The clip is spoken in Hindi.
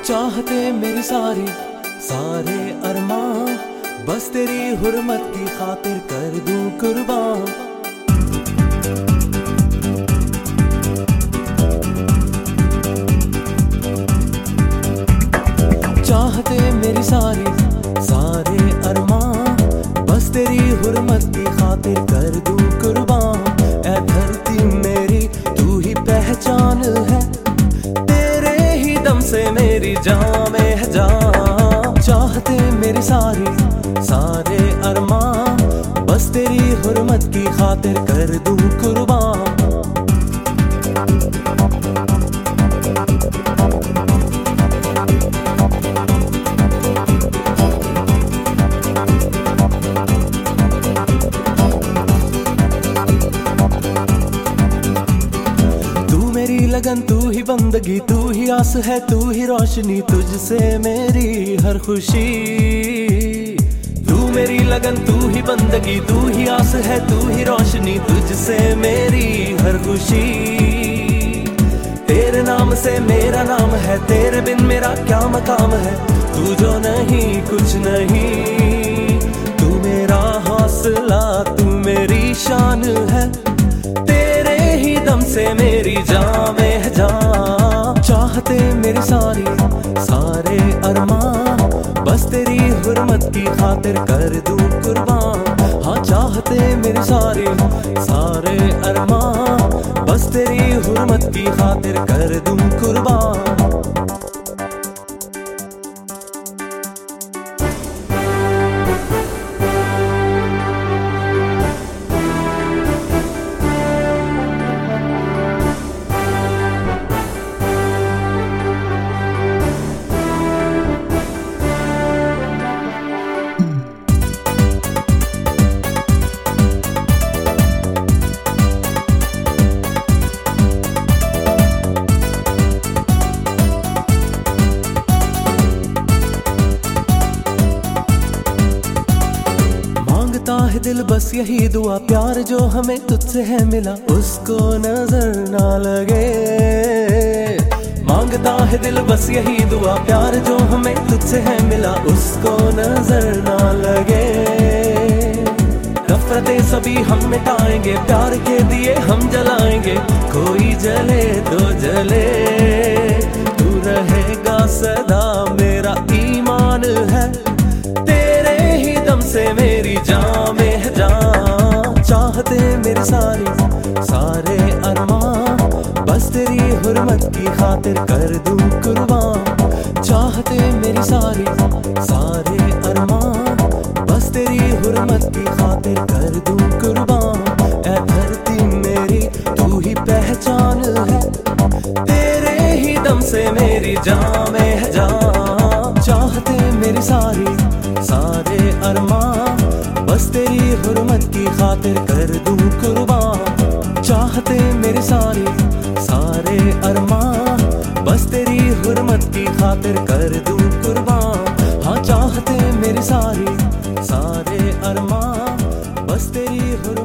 चाहते मेरी सारी सारे अरमान, बस तेरी हुर्मत की खातिर कर दूं कुर्बान। चाहते मेरी सारी सारे अरमान, बस तेरी हुर्मत की खातिर कर दूं कुर्बान। ऐ धरती मेरी तू ही पहचान है, तेरे ही दम से मेरी जान में है जान। चाहते मेरी सारी सारे अरमान, बस तेरी हुर्मत की खातिर कर दूं कुर्बान। लगन तू ही बंदगी, तू ही आस है, तू ही रोशनी, तुझसे मेरी हर खुशी। तू मेरी लगन तू ही बंदगी, तू ही आस है, तू ही रोशनी, तुझसे मेरी हर खुशी। तेरे नाम से मेरा नाम है, तेरे बिन मेरा क्या मकाम है। तू जो नहीं कुछ नहीं, तू मेरा हौसला, तू मेरी शान है, तेरे ही दम से मेरी जान में है जान। चाहते मेरी सारी सारे अरमान, बस तेरी हुर्मत की खातिर कर दूं कुर्बान। हाँ चाहते मेरी सारी सारे अरमान, बस तेरी हुर्मत की खातिर कर दूं कुर्बान। दिल बस यही दुआ, प्यार जो हमें तुझसे है मिला उसको नजर ना लगे। मांगता है दिल बस यही दुआ, प्यार जो हमें तुझसे है मिला उसको नजर ना लगे। नफरतें सभी हम मिटाएंगे, प्यार के दिए हम जलाएंगे। कोई जले तो जले, तू रहेगा सदा मेरा ईमान है, तेरे ही दम से मेरी जान में है जान। चाहते मेरी सारी सारे अरमान, बस तेरी हुर्मत की खातिर कर दूं कुर्बान। चाहते मेरी सारी सारे अरमान, बस तेरी हुर्मत की खातिर कर दूं कुर्बान। ऐ धरती मेरी तू ही पहचान है, तेरे ही दम से मेरी जान में है जान। चाहते मेरी सारी सारे अरमान, बस तेरी हुर्मत की खातिर कर दूं कुर्बान। चाहते मेरी सारी सारे अरमान, बस तेरी हुर्मत की खातिर कर दूं कुर्बान। हाँ चाहते मेरी सारी सारे अरमान, बस तेरी हुर्मत